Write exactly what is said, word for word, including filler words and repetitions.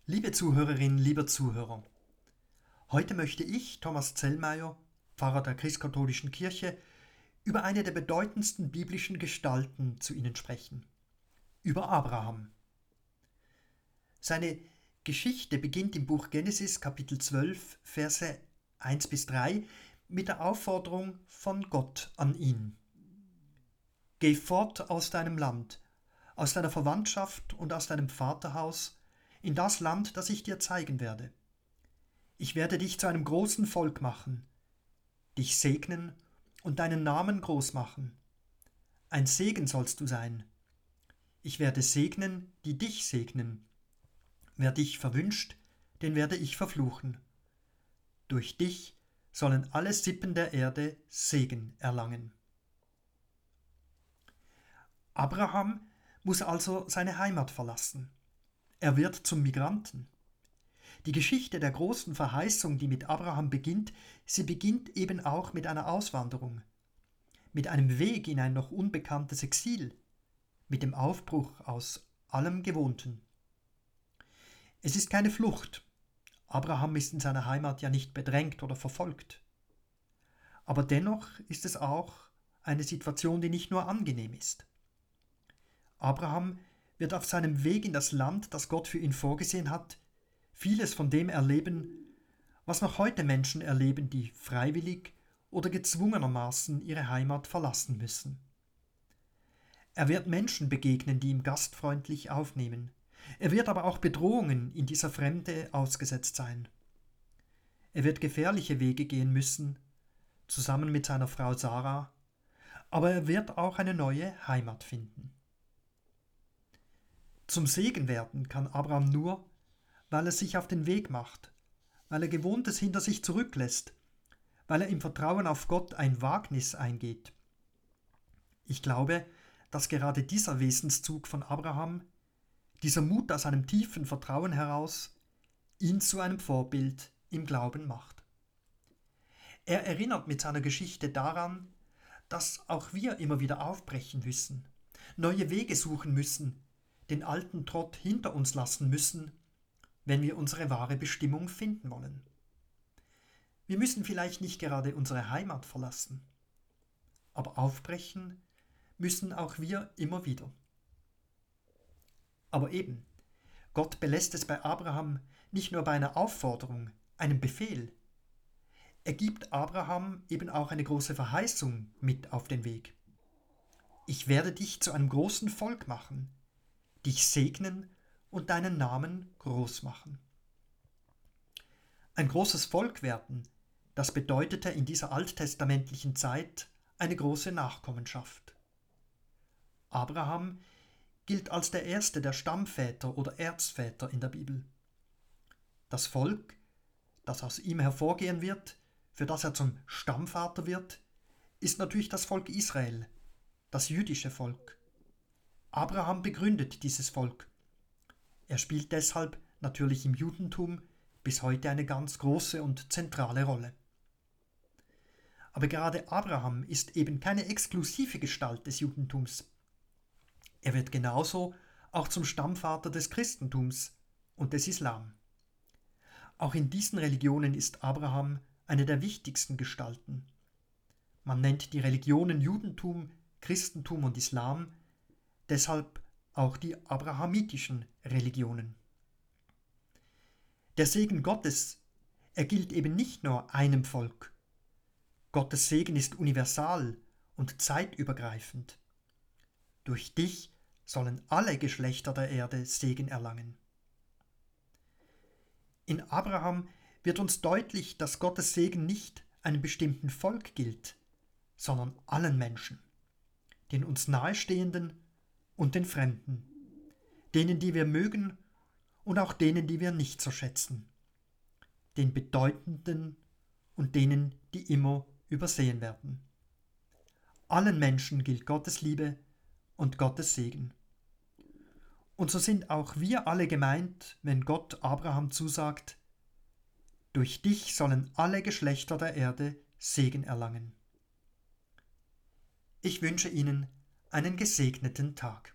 Liebe Zuhörerin, lieber Zuhörer, heute möchte ich, Thomas Zellmeier, Pfarrer der Christkatholischen Kirche, über eine der bedeutendsten biblischen Gestalten zu Ihnen sprechen, über Abraham. Seine Geschichte beginnt im Buch Genesis Kapitel zwölf, Verse eins bis drei mit der Aufforderung von Gott an ihn. Geh fort aus deinem Land, aus deiner Verwandtschaft und aus deinem Vaterhaus, in das Land, das ich dir zeigen werde. Ich werde dich zu einem großen Volk machen, dich segnen und deinen Namen groß machen. Ein Segen sollst du sein. Ich werde segnen, die dich segnen. Wer dich verwünscht, den werde ich verfluchen. Durch dich sollen alle Sippen der Erde Segen erlangen. Abraham muss also seine Heimat verlassen. Er wird zum Migranten. Die Geschichte der großen Verheißung, die mit Abraham beginnt, sie beginnt eben auch mit einer Auswanderung, mit einem Weg in ein noch unbekanntes Exil, mit dem Aufbruch aus allem Gewohnten. Es ist keine Flucht. Abraham ist in seiner Heimat ja nicht bedrängt oder verfolgt. Aber dennoch ist es auch eine Situation, die nicht nur angenehm ist. Abraham wird auf seinem Weg in das Land, das Gott für ihn vorgesehen hat, vieles von dem erleben, was noch heute Menschen erleben, die freiwillig oder gezwungenermaßen ihre Heimat verlassen müssen. Er wird Menschen begegnen, die ihm gastfreundlich aufnehmen. Er wird aber auch Bedrohungen in dieser Fremde ausgesetzt sein. Er wird gefährliche Wege gehen müssen, zusammen mit seiner Frau Sarah, aber er wird auch eine neue Heimat finden. Zum Segen werden kann Abraham nur, weil er sich auf den Weg macht, weil er Gewohntes hinter sich zurücklässt, weil er im Vertrauen auf Gott ein Wagnis eingeht. Ich glaube, dass gerade dieser Wesenszug von Abraham, dieser Mut aus einem tiefen Vertrauen heraus, ihn zu einem Vorbild im Glauben macht. Er erinnert mit seiner Geschichte daran, dass auch wir immer wieder aufbrechen müssen, neue Wege suchen müssen, den alten Trott hinter uns lassen müssen, wenn wir unsere wahre Bestimmung finden wollen. Wir müssen vielleicht nicht gerade unsere Heimat verlassen, aber aufbrechen müssen auch wir immer wieder. Aber eben, Gott belässt es bei Abraham nicht nur bei einer Aufforderung, einem Befehl. Er gibt Abraham eben auch eine große Verheißung mit auf den Weg. Ich werde dich zu einem großen Volk machen, dich segnen und deinen Namen groß machen. Ein großes Volk werden, das bedeutete in dieser alttestamentlichen Zeit eine große Nachkommenschaft. Abraham gilt als der erste der Stammväter oder Erzväter in der Bibel. Das Volk, das aus ihm hervorgehen wird, für das er zum Stammvater wird, ist natürlich das Volk Israel, das jüdische Volk. Abraham begründet dieses Volk. Er spielt deshalb natürlich im Judentum bis heute eine ganz große und zentrale Rolle. Aber gerade Abraham ist eben keine exklusive Gestalt des Judentums. Er wird genauso auch zum Stammvater des Christentums und des Islam. Auch in diesen Religionen ist Abraham eine der wichtigsten Gestalten. Man nennt die Religionen Judentum, Christentum und Islam deshalb auch die abrahamitischen Religionen. Der Segen Gottes, er gilt eben nicht nur einem Volk. Gottes Segen ist universal und zeitübergreifend. Durch dich sollen alle Geschlechter der Erde Segen erlangen. In Abraham wird uns deutlich, dass Gottes Segen nicht einem bestimmten Volk gilt, sondern allen Menschen, den uns nahestehenden und den Fremden, denen, die wir mögen und auch denen, die wir nicht so schätzen, den Bedeutenden und denen, die immer übersehen werden. Allen Menschen gilt Gottes Liebe und Gottes Segen. Und so sind auch wir alle gemeint, wenn Gott Abraham zusagt, durch dich sollen alle Geschlechter der Erde Segen erlangen. Ich wünsche Ihnen einen gesegneten Tag.